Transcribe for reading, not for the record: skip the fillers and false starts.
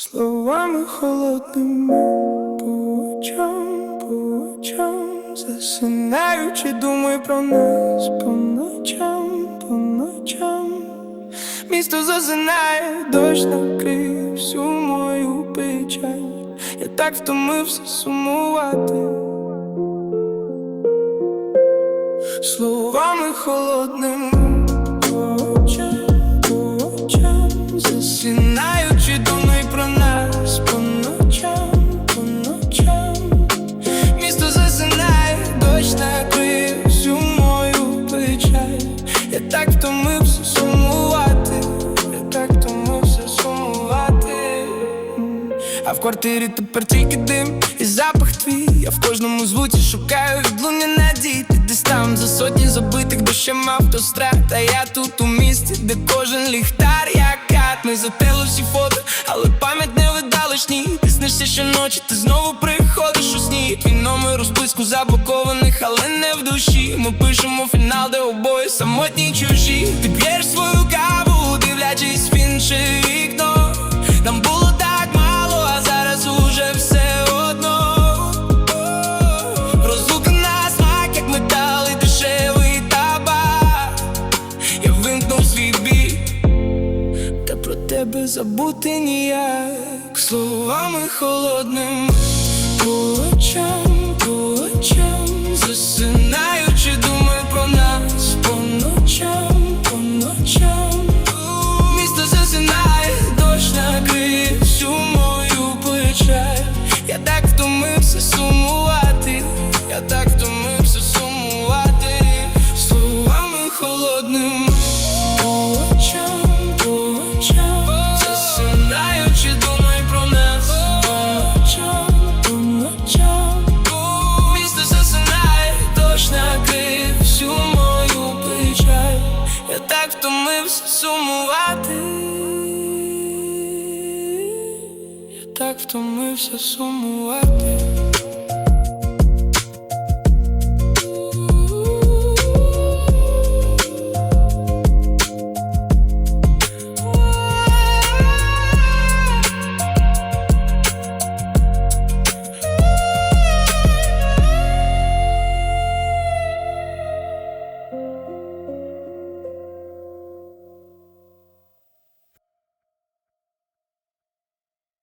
Словами холодними по очам засинаючи, думай про нас по ночам. Місто засинає, дощ накриє всю мою печаль. Я так втомився сумувати. Словами холодними по очам засинаючи, думай про нас по ночам. Місто засинає, дощ накриє всю мою печаль. Я так втомився сумувати. А в квартирі тепер тільки дим і запах твій. Я в кожному звуці шукаю відлуння надій. Ти десь там за сотні забитих дощем автострад. А я тут у місті, де кожен ліхтар як кат. Ми затерли всі фото, але пам'ять не видалечні. Ти снишся щоночі, ти знову приходиш у сні. Твій номер у списку заблокованих, але не в душі. Ми пишемо фінал, де обоє самотні чужі. Ти п'єш свою каву, дивлячись в інше вікно. Нам було так мало, а зараз уже все одно. Розлука на смак, як метал і дешевий табак. Я вимкнув свій біль, та про тебе забути ніяк. Словами холодним по очам засинаючи, думай про нас по ночам. Місто засинає, дощ накриє всю мою печаль. Я так втомився сумувати. Словами холодним по очам засинаючи, думай про нас по ночам. Місто засинає, дощ накриє всю мою печаль. Я так втомився сумувати. Я так втомився сумувати.